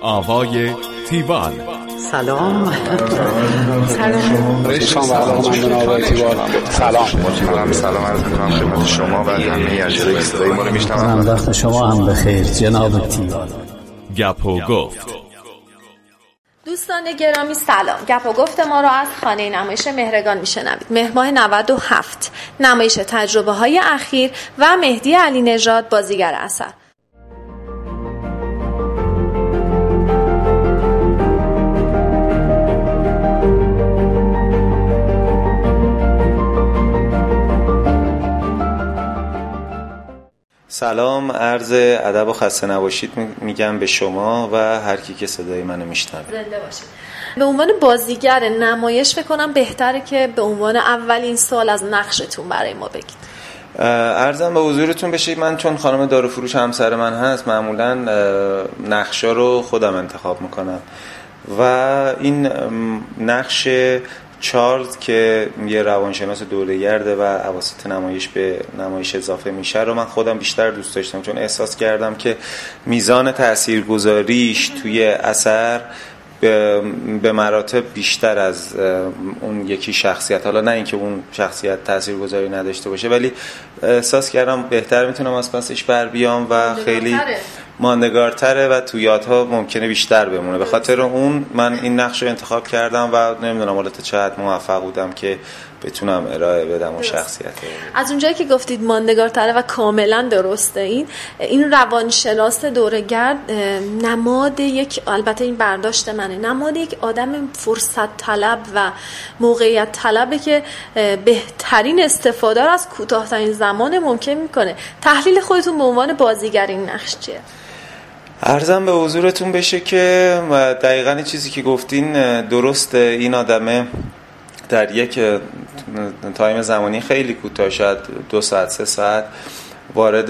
آوای تیوان. سلام. سلام عرض می‌کنم خدمت شما و همه اجرای صدای ما رو میشنوم. وقت شما هم بخیر جناب تیوان. گپ و گفت. دوستان گرامی سلام. گپ و گفت ما را از خانه نمایش مهرگان میشنوید. مهر 97 نمایش تجربه های اخیر و مهدی علی نژاد بازیگر اثر. سلام، عرض ادب و خسته نباشید میگم به شما و هر کی که صدای منو میشنوه. زنده باشید. به عنوان بازیگر نمایش فکر کنم بهتره که به عنوان اولین سوال از نقشتون برای ما بگید. عرضم به حضورتون بشه، من چون خانم داروفروش همسر من هست معمولا نقشا رو خودم انتخاب میکنم و این نقش چارلز که یه روانشناس دوره‌گرده و اواسط نمایش به نمایش اضافه میشه رو من خودم بیشتر دوست داشتم، چون احساس کردم که میزان تاثیرگذاریش توی اثر به مراتب بیشتر از اون یکی شخصیت، حالا نه اینکه اون شخصیت تاثیرگذاری نداشته باشه، ولی احساس کردم بهتر میتونم از پسش بر بیام و خیلی ماندگارتره و تو یادها ممکنه بیشتر بمونه. به خاطر اون من این نقش رو انتخاب کردم و نمیدونم حالا تا چه حد موفق بودم که بتونم ارائه بدم اون شخصیت. از اونجایی که گفتید ماندگارتره و کاملا درسته، این روانشناس دوره‌گرد نماد یک، البته این برداشت منه، نماد یک آدم فرصت طلب و موقعیت طلبه که بهترین استفاده رو از کوتاه‌ترین زمان ممکن میکنه. تحلیل خودتون به عنوان بازیگر این نقش چیه؟ عرضم به حضورتون بشه که دقیقاً چیزی که گفتین درسته. این آدمه در یک تایم زمانی خیلی کوتاه، شاید 2 ساعت 3 ساعت وارد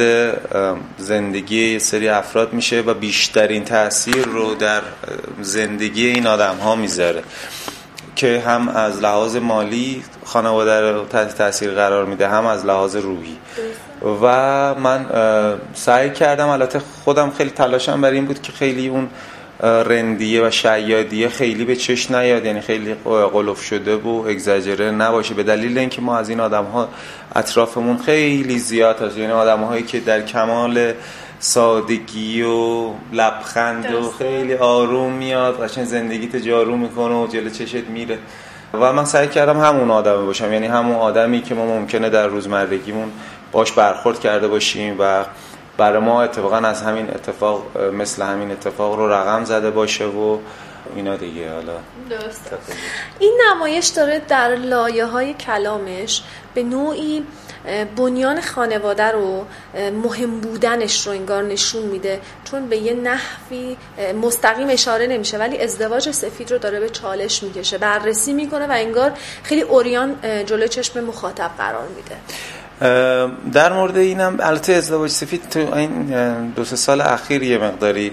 زندگی یه سری افراد میشه و بیشترین تأثیر رو در زندگی این آدم ها میذاره که هم از لحاظ مالی خانواده رو تحت تأثیر قرار میده، هم از لحاظ روحی. و من سعی کردم، البته خودم خیلی تلاشم برای این بود که خیلی اون رندیه و شیادیه خیلی به چشم نیاد، یعنی خیلی قلوف شده و اگزاجره نباشه، به دلیل اینکه ما از این آدم‌ها اطرافمون خیلی زیاد هست، یعنی آدم‌هایی که در کمال سادگی و لبخند و خیلی آروم میاد قشنگ زندگیت جارو میکنه و جلوی چشت میره و من سعی کردم همون آدم باشم، یعنی همون آدمی که ما ممکنه در روزمرگیمون باش برخورد کرده باشیم و برای ما اتفاقا از همین اتفاق، مثل همین اتفاق رو رقم زده باشه و اینا دیگه. حالا درسته. این نمایش داره در لایه‌های کلامش به نوعی بنیان خانواده رو، مهم بودنش رو انگار نشون میده، چون به یه نحوی مستقیم اشاره نمیشه ولی ازدواج سفید رو داره به چالش میکشه، بررسی میکنه و انگار خیلی عریان جلوی چشم مخاطب قرار میده. در مورد اینم البته ازدواج سفید تو این 2-3 سال اخیر یه مقداری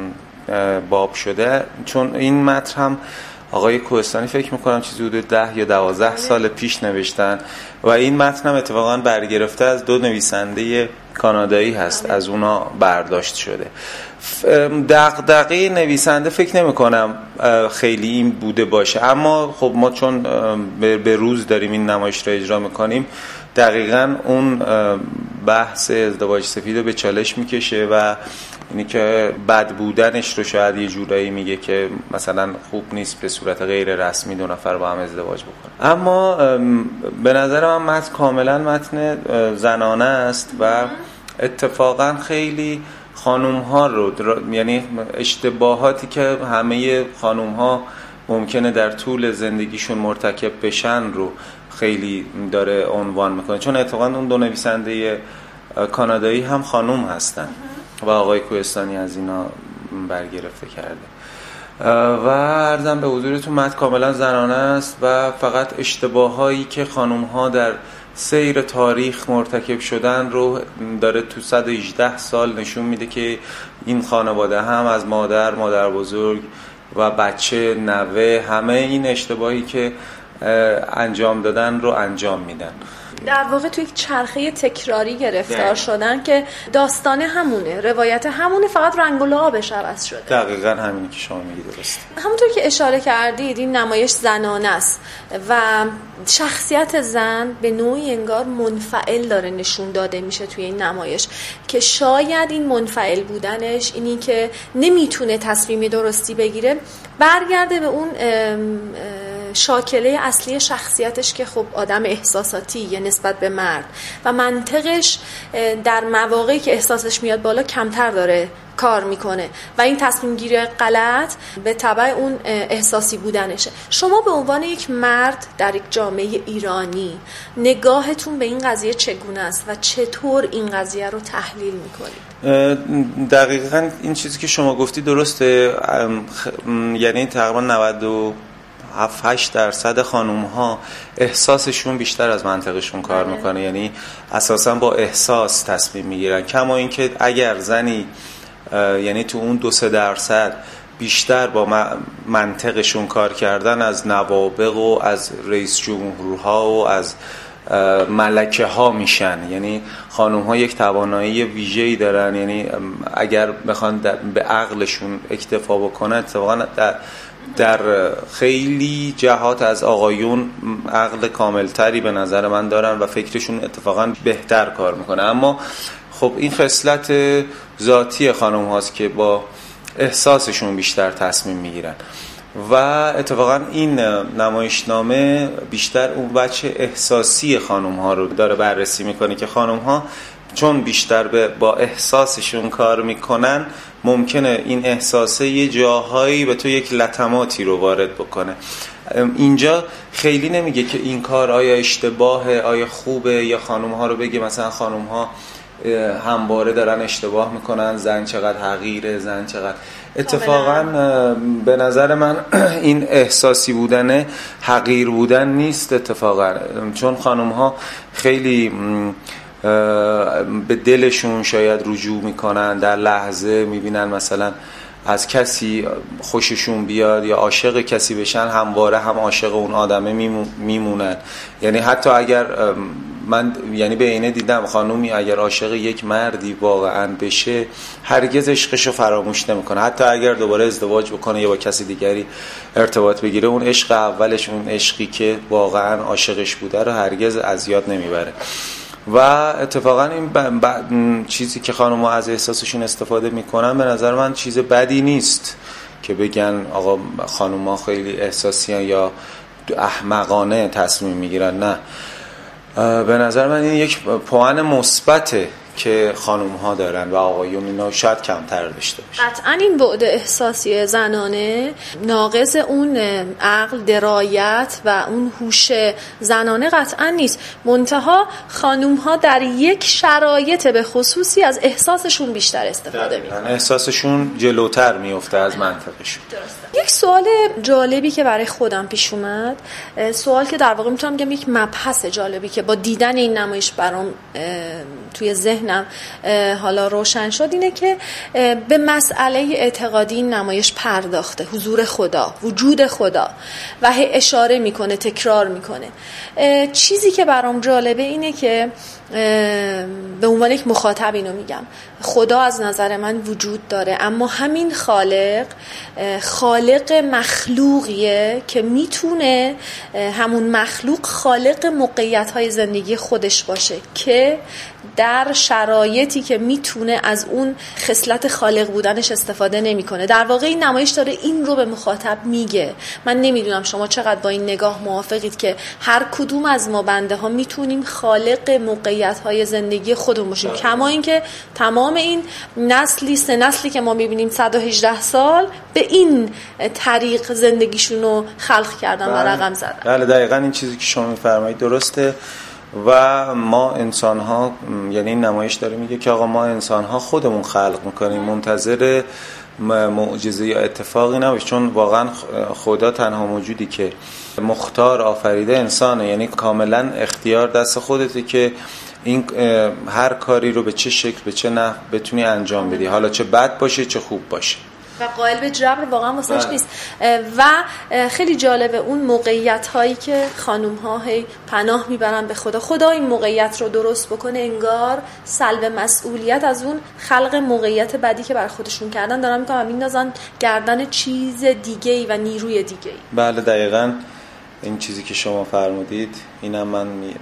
باب شده، چون این متن هم آقای کوهستانی فکر میکنم چیزی حدود 10 یا 12 سال پیش نوشتن و این متن هم اتفاقا برگرفته از 2 نویسنده کانادایی هست، از اونا برداشت شده. دغدغه نویسنده فکر نمی‌کنم خیلی این بوده باشه، اما خب ما چون به روز داریم این نمایش رو اجرا میکنیم دقیقاً اون بحث ازدواج سفید رو به چالش میکشه و اینی که بد بودنش رو شاید یه جورایی میگه که مثلا خوب نیست به صورت غیر رسمی 2 نفر با هم ازدواج بکنن. اما به نظر من متن کاملا متن زنانه است و اتفاقا خیلی خانوم ها رو، یعنی اشتباهاتی که همه خانوم ها ممکنه در طول زندگیشون مرتکب بشن رو خیلی داره عنوان میکنه، چون اتفاقا اون 2 نویسنده کانادایی هم خانوم هستن و آقای کوهستانی از اینا برگرفته کرده و عرضم به حضورتون متن کاملا زنانه است و فقط اشتباهایی که خانوم ها در سیر تاریخ مرتکب شدن رو داره تو 118 سال نشون میده که این خانواده هم از مادر بزرگ و بچه، نوه، همه این اشتباهی که انجام دادن رو انجام میدن. در واقع توی یک چرخه تکراری گرفتار شدن که داستان همونه، روایت همونه، فقط رنگ و لعابش عوض شده. دقیقاً همینی که شما میگید درسته. همونطور که اشاره کردید این نمایش زنانه است و شخصیت زن به نوعی انگار منفعل داره نشون داده میشه توی این نمایش که شاید این منفعل بودنش، اینی که نمیتونه تصمیم درستی بگیره، برگرده به اون شاکله اصلی شخصیتش که خب آدم احساساتیه نسبت به مرد و منطقش در مواقعی که احساسش میاد بالا کمتر داره کار میکنه و این تصمیم گیری غلط به تبع اون احساسی بودنشه. شما به عنوان یک مرد در یک جامعه ایرانی نگاهتون به این قضیه چگونه است و چطور این قضیه رو تحلیل میکنید؟ دقیقاً این چیزی که شما گفتی درسته. یعنی تقریبا 97-8% خانوم ها احساسشون بیشتر از منطقشون کار میکنه، یعنی اساسا با احساس تصمیم میگیرن. کما اینکه اگر زنی یعنی تو اون 2-3% بیشتر با منطقشون کار کردن از نوابغ و از رئیس جمهورها و از ملکه ها میشن. یعنی خانوم ها یک توانایی ویژه‌ای دارن، یعنی اگر بخوان به عقلشون اکتفا بکنن اتفاقا در خیلی جهات از آقایون عقل کاملتری به نظر من دارن و فکرشون اتفاقا بهتر کار میکنه. اما خب این خصلت ذاتی خانم هاست که با احساسشون بیشتر تصمیم میگیرن و اتفاقا این نمایشنامه بیشتر اون بچه احساسی خانم ها رو داره بررسی میکنه که خانم ها چون بیشتر با احساسشون کار میکنن ممکنه این احساسه یه جاهایی به تو یک لطماتی رو وارد بکنه. اینجا خیلی نمیگه که این کار آیا اشتباهه، آیا خوبه، یا خانم ها رو بگه مثلا خانم ها همواره دارن اشتباه میکنن، زن چقدر حقیره، زن چقدر. اتفاقا به نظر من این احساسی بودن حقیر بودن نیست اتفاقا، چون خانم ها خیلی به دلشون شاید رجوع میکنن، در لحظه میبینن مثلا از کسی خوششون بیاد یا عاشق کسی بشن همواره هم عاشق اون آدمه میمونن. یعنی حتی اگر من یعنی به عینه دیدم خانومی اگر عاشق یک مردی واقعا بشه هرگز عشقشو فراموش نمیکنه، حتی اگر دوباره ازدواج بکنه یا با کسی دیگری ارتباط بگیره اون عشق اولش، اون عشقی که واقعا عاشقش بوده رو هرگز از یاد نمیبره. و اتفاقا این چیزی که خانم‌ها از احساسشون استفاده میکنن به نظر من چیز بدی نیست که بگن آقا خانم‌ها خیلی احساسیان یا احمقانه تصمیم میگیرن. نه، به نظر من این یک پوان مثبته که خانم ها دارن و آقایون اینا شاید کمتر داشته باشه. قطعا این بعد احساسی زنانه ناقض اون عقل، درایت و اون هوش زنانه قطعا نیست. منتها خانم ها در یک شرایط به خصوصی از احساسشون بیشتر استفاده میکنن، احساسشون جلوتر میفته از منطقشون. درسته. یک سوال جالبی که برای خودم پیش اومد، سوال که در واقع میتونم بگم یک مبحث جالبی که با دیدن این نمایش برام توی ذهنم حالا روشن شد، اینه که به مسئله اعتقادی این نمایش پرداخته، حضور خدا، وجود خدا، و اشاره میکنه، تکرار میکنه. چیزی که برام جالبه اینه که به عنوان یک مخاطب اینو میگم، خدا از نظر من وجود داره، اما همین خالق مخلوقیه که میتونه همون مخلوق خالق موقعیت‌های زندگی خودش باشه که در شرایطی که میتونه از اون خصلت خالق بودنش استفاده نمیکنه. در واقع این نمایش داره این رو به مخاطب میگه. من نمیدونم شما چقدر با این نگاه موافقید که هر کدوم از ما بنده ها میتونیم خالق موقعیت‌های زندگی خودمون باشیم، کما اینکه تمام این سه نسلی که ما میبینیم 118 سال به این طریق زندگیشون رو خلق کردن و رقم زدن. بله دقیقاً این چیزی که شما میفرمایید درسته. و ما انسان ها، یعنی این نمایش داره میگه که آقا ما انسان ها خودمون خلق میکنیم، منتظر معجزه یا اتفاقی نباش، چون واقعا خدا تنها موجودی که مختار آفریده انسانه، یعنی کاملا اختیار دست خودته که این هر کاری رو به چه شکل به چه نحو بتونی انجام بدی، حالا چه بد باشه چه خوب باشه. و قائل به جبر واقعا واسش نیست. و خیلی جالبه اون موقعیت هایی که خانوم ها هی پناه میبرن به خدا این موقعیت رو درست بکنه، انگار سلب مسئولیت از اون خلق موقعیت بدی که بر خودشون کردن دارن میکنن و میندازن گردن چیز دیگه‌ای و نیروی دیگه‌ای. بله دقیقاً این چیزی که شما فرمودید اینم من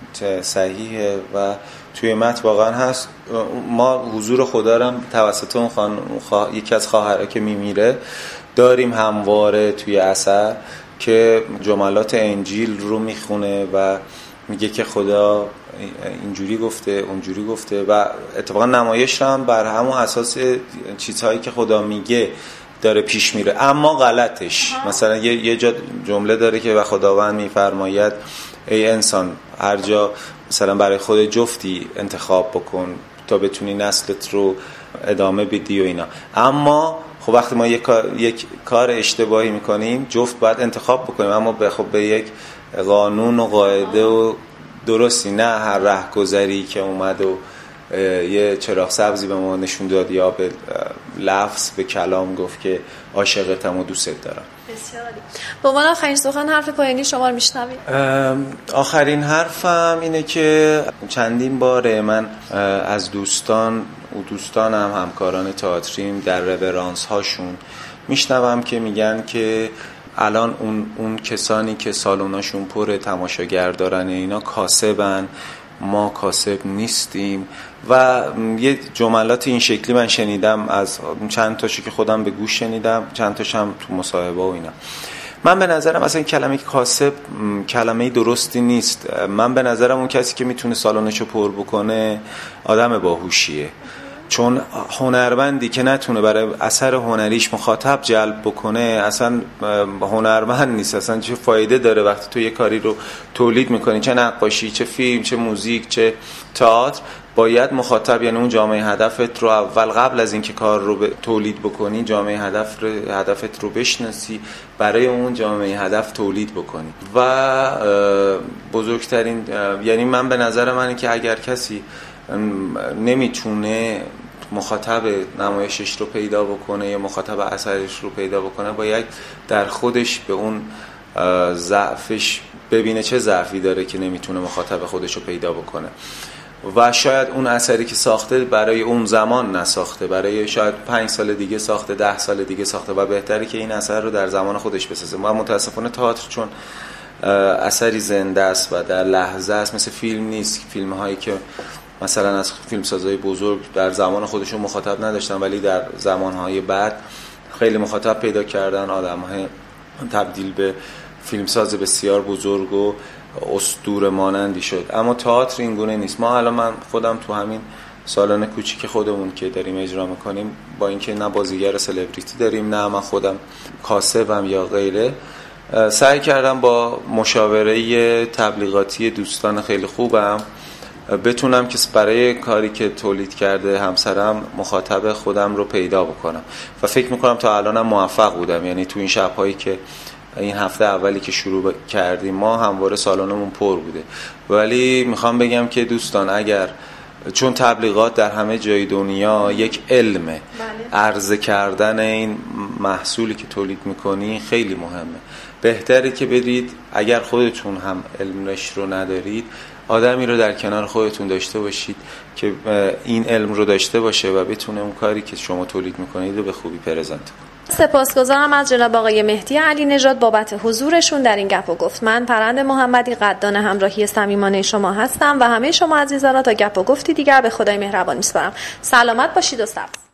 صحیحه و توی متن واقعا هست. ما حضور خدا رو توسط اون یکی از خواهرها که میمیره داریم همواره توی اثر که جملات انجیل رو میخونه و میگه که خدا اینجوری گفته اونجوری گفته و اتفاقا نمایش هم بر همون اساس چیزهایی که خدا میگه داره پیش میره. اما غلطش مثلا یه جا جمله داره که و خداوند میفرماید ای انسان هر جا مثلا برای خود جفتی انتخاب بکن تا بتونی نسلت رو ادامه بدی و اینا. اما خب وقتی ما یک کار اشتباهی میکنیم جفت باید انتخاب بکنیم، اما به یک قانون و قاعده و درستی، نه هر رهگذری که اومد و یه چراغ سبزی به ما نشون داد یا به لفظ به کلام گفت که عاشقتم و دوست دارم. بسیاری. به عنوان آخرین سخن حرف پایانی شما رو میشنویم. آخرین حرفم اینه که چندین باره من از دوستانم همکاران تئاتریم در رورانس هاشون میشنوم که میگن که الان اون کسانی که سالوناشون پر تماشاگر دارن اینا کاسبن، ما کاسب نیستیم و یه جملات این شکلی من شنیدم از چند تاشو که خودم به گوش شنیدم، چند تاشم تو مصاحبه و اینا. من به نظرم اصلا کلمه کاسب کلمه درستی نیست. من به نظرم اون کسی که میتونه سالنشو پر بکنه آدم باهوشیه، چون هنرمندی که نتونه برای اثر هنریش مخاطب جلب بکنه اصلا هنرمند نیست. اصلا چه فایده داره وقتی تو یه کاری رو تولید میکنی، چه نقاشی، چه فیلم، چه موزیک، چه تئاتر، باید مخاطب یعنی اون جامعه هدفت رو اول قبل از اینکه کار رو تولید بکنی جامعه هدفت رو بشناسی، برای اون جامعه هدف تولید بکنی. و بزرگترین یعنی من به نظر منه که اگر کسی نمیتونه مخاطب نمایشش رو پیدا بکنه یا مخاطب اثرش رو پیدا بکنه، باید در خودش به اون ضعفش ببینه چه ضعفی داره که نمیتونه مخاطب خودش رو پیدا بکنه و شاید اون اثری که ساخته برای اون زمان نساخته، برای شاید 5 سال دیگه ساخته، 10 سال دیگه ساخته و بهتره که این اثر رو در زمان خودش بسازه. ما متاسفانه تئاتر چون اثری زنده است و در لحظه است، مثل فیلم نیست. فیلم هایی که مثلا از فیلمسازای بزرگ در زمان خودشون مخاطب نداشتن ولی در زمانهای بعد خیلی مخاطب پیدا کردن، آدم‌ها تبدیل به فیلمساز بسیار بزرگ و اسطوره مانندی شد. اما تئاتر این گونه نیست. ما الان من خودم تو همین سالن کوچیک خودمون که داریم اجرا میکنیم، با اینکه نه بازیگر سلبریتی داریم نه من خودم کاسبم یا غیره، سعی کردم با مشاوره تبلیغاتی دوستان خیلی خوبم بتونم که برای کاری که تولید کرده همسرم مخاطب خودم رو پیدا بکنم و فکر میکنم تا الانم موفق بودم. یعنی تو این شب‌هایی که این هفته اولی که شروع کردیم ما همواره سالنمون پر بوده. ولی میخوام بگم که دوستان اگر چون تبلیغات در همه جای دنیا یک علمه، عرضه کردن این محصولی که تولید میکنی خیلی مهمه. بهتره که بدید اگر خودتون هم علمش رو ندارید آدمی رو در کنار خودتون داشته باشید که این علم رو داشته باشه و بتونه اون کاری که شما تولید میکنید رو به خوبی پرزنت کنه. سپاسگزارم از جناب آقای مهدی علی نژاد بابت حضورشون در این گپ و گفت. من پرند محمدی قدردان همراهی صمیمانه شما هستم و همه شما عزیزان را تا گپ و گفتی دیگر به خدای مهربان میسپارم. سلامت باشید و سبز.